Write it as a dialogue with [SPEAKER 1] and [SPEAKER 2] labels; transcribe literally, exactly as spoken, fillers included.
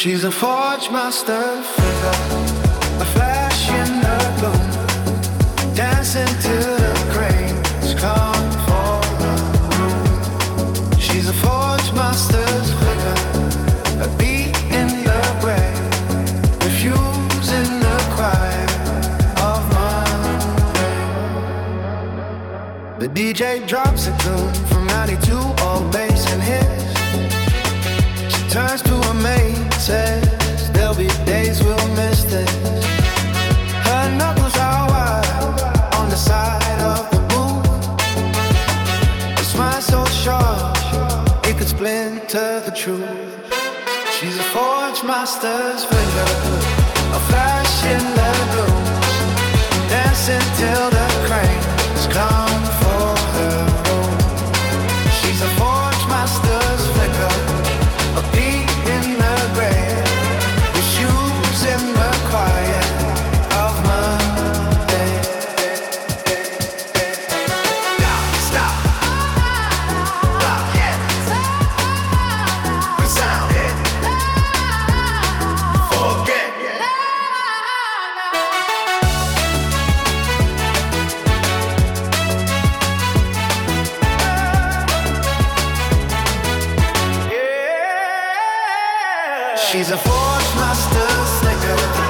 [SPEAKER 1] She's a forge master figure, a flash in the gloom, dancing till the cranes come for her room. She's a forge master's figure, a beat in the brain, refusing the quiet of Monday. The D J drops a tune from ninety-two, all bass and hits. She turns to a mate, says there'll be days we'll miss this. Her knuckles are wide on the side of the booth. A smile so sharp it could splinter the truth. She's a forge master's finger, a flash in the gloom, dancing till the cranes come for her room. She's a forge master's figure, a beat in the grave, with shoes in the quiet of Monday. Stop, stop, stop, yeah. Resound it. Forget. She's a forge master slicker.